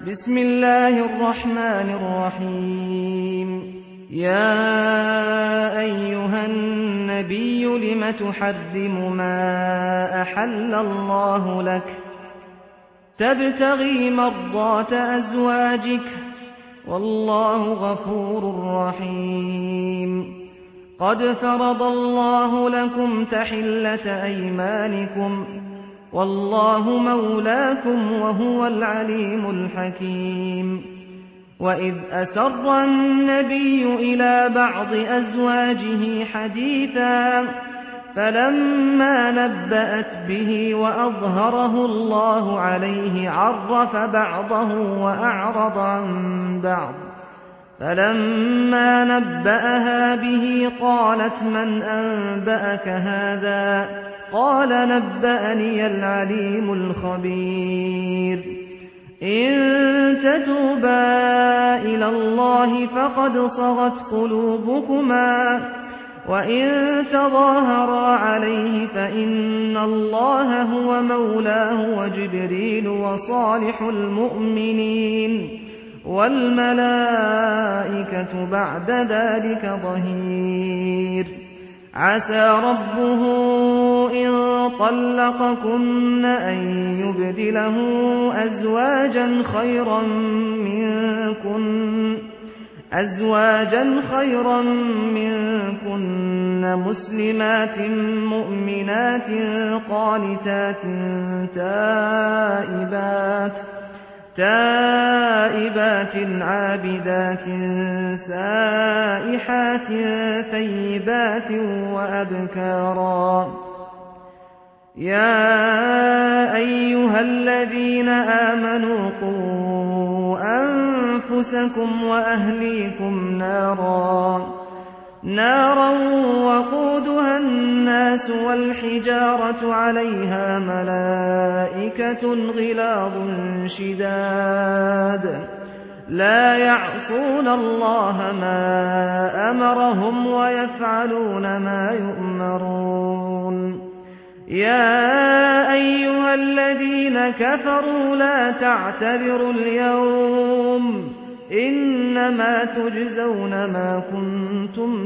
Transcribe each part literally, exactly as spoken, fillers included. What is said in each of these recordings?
بسم الله الرحمن الرحيم يا أيها النبي لم تحرم ما أحل الله لك تبتغي مرضات أزواجك والله غفور رحيم قد فرض الله لكم تحلة أيمانكم والله مولاكم وهو العليم الحكيم وإذ أسر النبي إلى بعض أزواجه حديثا فلما نبأت به وأظهره الله عليه عرف بعضه وأعرض عن بعض فلما نبأها به قالت من أنبأك هذا قال نبأني العليم الخبير إن تتوبا إلى الله فقد صغت قلوبكما وإن تظاهرا عليه فإن الله هو مولاه وجبريل وصالح المؤمنين والملائكة بعد ذلك ظهير عسى ربه إن طلقكن أن يبدله أزواجا خيرا منكن أزواجا خيرا منكن مسلمات مؤمنات قانتات تائبات تائبات عابدات سائحات ثيبات وأبكارا يا أيها الذين آمنوا قوا أنفسكم وأهليكم نارا نارا وقودها الناس والحجارة عليها ملائكة غلاظ شداد لا يعصون الله ما أمرهم ويفعلون ما يؤمرون يا أيها الذين كفروا لا تعتذروا اليوم إنما تجزون ما كنتم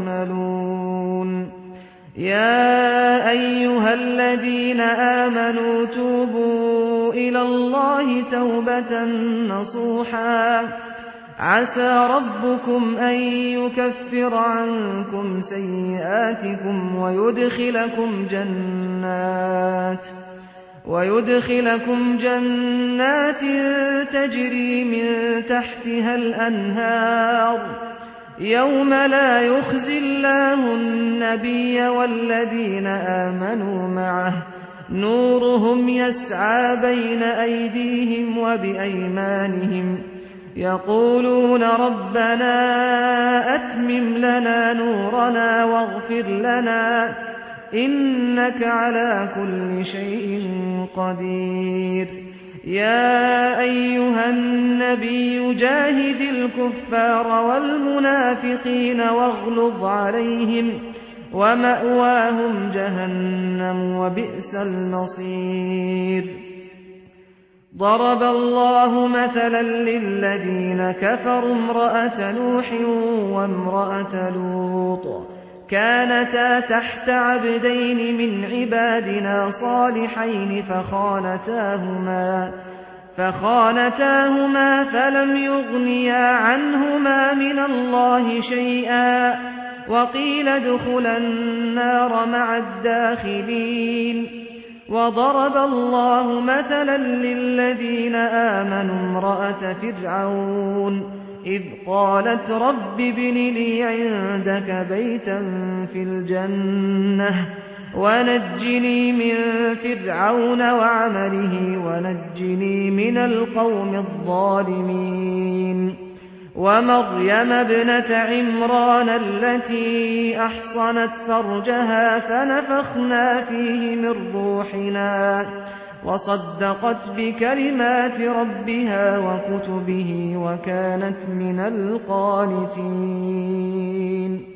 تعملون يا أيها الذين آمنوا توبوا إلى الله توبة نصوحا عسى ربكم أن يكفر عنكم سيئاتكم ويدخلكم جنات ويدخلكم جنات تجري من تحتها الأنهار يوم لا يخزي الله النبي والذين آمنوا معه نورهم يسعى بين أيديهم وبأيمانهم يقولون ربنا أتمم لنا نورنا واغفر لنا إنك على كل شيء قدير يا أيها النبي جاهد الكفار والمنافقين واغلظ عليهم ومأواهم جهنم وبئس المصير ضرب الله مثلا للذين كفروا امرأة نوح وامرأة لوط كانتا تحت عبدين من عبادنا صالحين فخانتاهما فخانتاهما فلم يغنيا عنهما من الله شيئا وقيل ادخلا النار مع الداخلين وضرب الله مثلا للذين آمنوا امرأة فرعون إذ قالت رب ابن لي عندك بيتا في الجنة ونجني من فرعون وعمله ونجني من القوم الظالمين ومريم ابنة عمران التي أحصنت فرجها فنفخنا فيه من روحنا وصدقت بكلمات ربها وكتبه وكانت من القانتين